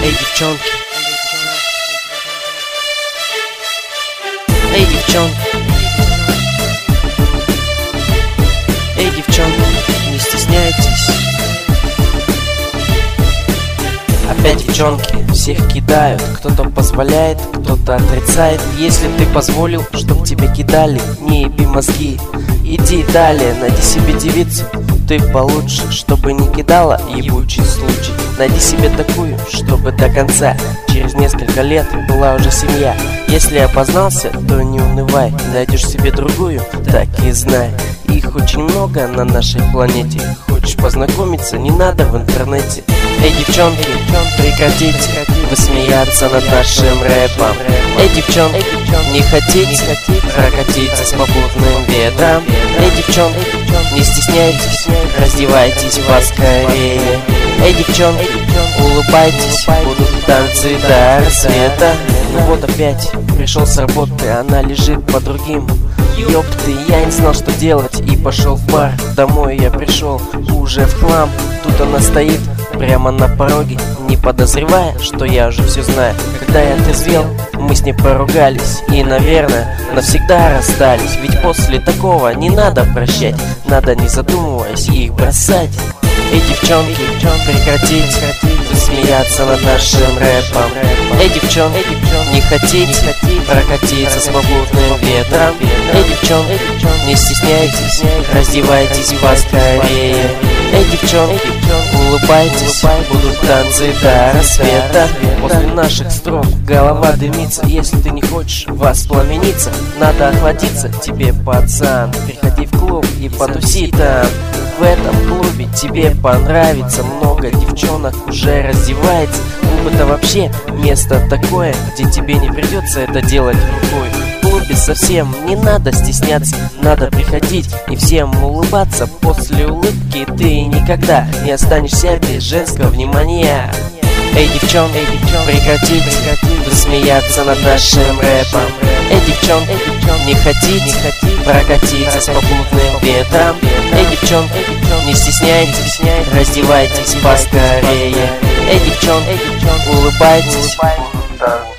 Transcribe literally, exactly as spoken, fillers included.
Эй, девчонки, эй, девчонки, эй, девчонки, не стесняйтесь. Опять девчонки всех кидают, кто-то позволяет, кто-то отрицает. Если ты позволил, чтоб тебе кидали, не еби мозги, иди далее, найди себе девицу, ты получше, чтобы не кидала ебучий случай. Найди себе такую, чтобы до конца, через несколько лет была уже семья. Если опознался, то не унывай, найдешь себе другую, так и знай. Их очень много на нашей планете. Хочешь познакомиться, не надо в интернете. Эй, девчонки, прекратите вы смеяться над нашим рэпом. Эй, девчонки, не хотите прокатиться с попутным ветром? Эй, девчонки, не стесняйтесь, раздевайтесь поскорее. Эй, девчонки, улыбайтесь, будут танцы до рассвета. Ну вот опять пришел с работы, она лежит по другим. Ёпты, я не знал, что делать, и пошел в бар. Домой я пришел уже в хлам. Тут она стоит прямо на пороге, не подозревая, что я уже все знаю. Когда я отрезвел, мы с ней поругались и, наверное, навсегда расстались. Ведь после такого не надо прощать, надо, не задумываясь, их бросать. Эй, девчонки, прекратите смеяться над нашим рэпом. Эй, девчонки, не хотите прокатиться с попутным ветром? Эй, девчонки, не стесняйтесь, раздевайтесь поскорее. Эй, девчонки, улыбайтесь, будут танцы до рассвета. После наших строк голова дымится. Если ты не хочешь воспламениться, надо охладиться тебе, пацан. Приходи в клуб и потуси там. В этом клубе тебе понравится, много девчонок уже раздевается. Клуб — это вообще место такое, где тебе не придется это делать рукой. В клубе совсем не надо стесняться, надо приходить и всем улыбаться. После улыбки ты никогда не останешься без женского внимания. Эй, девчонки, прекратите смеяться над нашим рэпом. Эй, девчонки, не хотите прокатиться с попутным ветром? Эй, девчонки, не стесняйтесь, раздевайтесь поскорее. Эй, девчонки, улыбайтесь.